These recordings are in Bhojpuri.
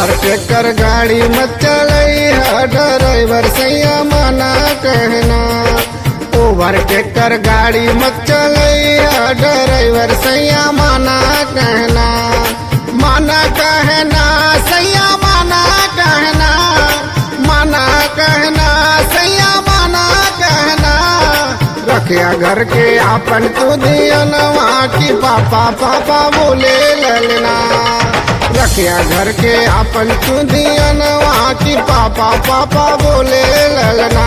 ओवरटेक कर गाड़ी मत चलैया ड्राइवर सैया मना कहना। ओवरटेक कर गाड़ी मत चलैया ड्राइवर सैया मना कहना। मना कहना सैया मना कहना, मना कहना सैया मना कहना। रखिया घर के आपन तू धियनवा की पापा पापा बोले ललना। रखिया घर के आपन तू धियनवा की पापा पापा बोले ललना।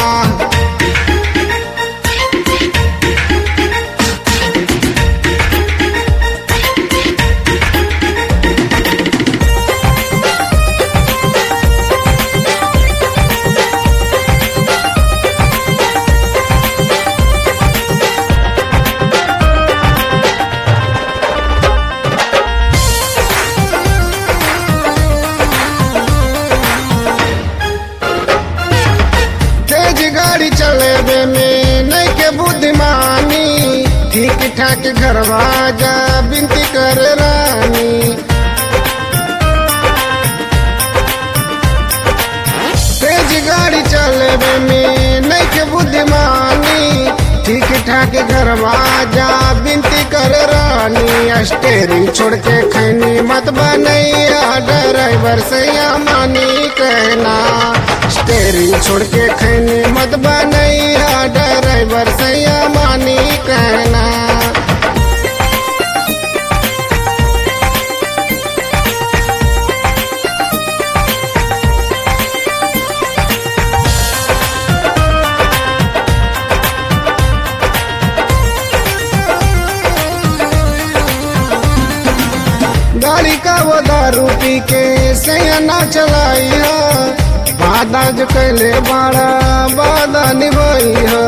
गाड़ी चलेबे में नहीं के बुद्धिमानी, ठीक ठाक घरवा जा बिनती कर रानी। तेज गाड़ी चलेबे में नहीं के बुद्धिमानी, ठीक ठाक घरवा जा बिनती कर रानी। स्टेरिंग छोड़ के खैनी मत बनैया ड्राइवर सैया मानी कहना। स्टेरिंग छोड़ के खैनी मत बनैया ड्राइवर सैया मानी कहना। गाड़ी का वो दारू पी के सैया ना चलाइया। वादा जो कैले बाड़ा वादा निभाई हो।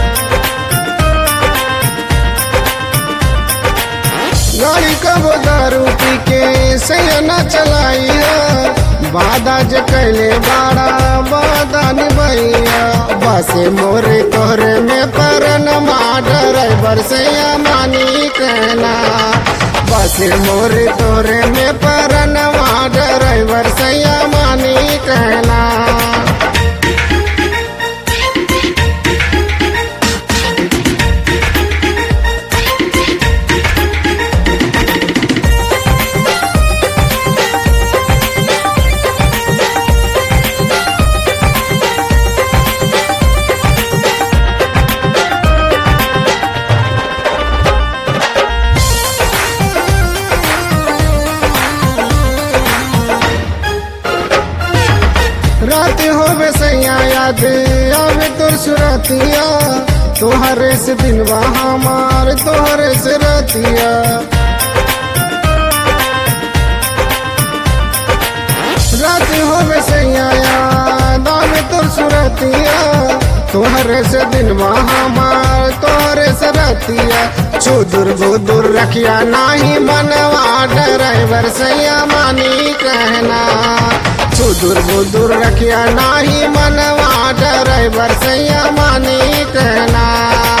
गाड़ी का वो दारू पी के सैया न चलाइया। वादा जो कैले बाड़ा वादा निभाइया। बसे मोरे तोहरे में परन ड्राइवर सैया मानी कहना। बसे मोरे तोहरे में परन ड्राइवर सैया मानी कहना। रात होवे सैया याद आवे तोर सुरतिया। तोहरे से दिनवा हमार तोहरे से रतिया। रात होवे सैया याद आवे तोर सुरतिया। तोहरे से दिनवा हमार तोहरे से रतिया। चुदुर बुदुर रखिया नाही मनवा ड्राइवर सैया मानी कहना। चुदुर बुदुर रखिया नाही मनवा ड्राइवर सैया मानी कहना।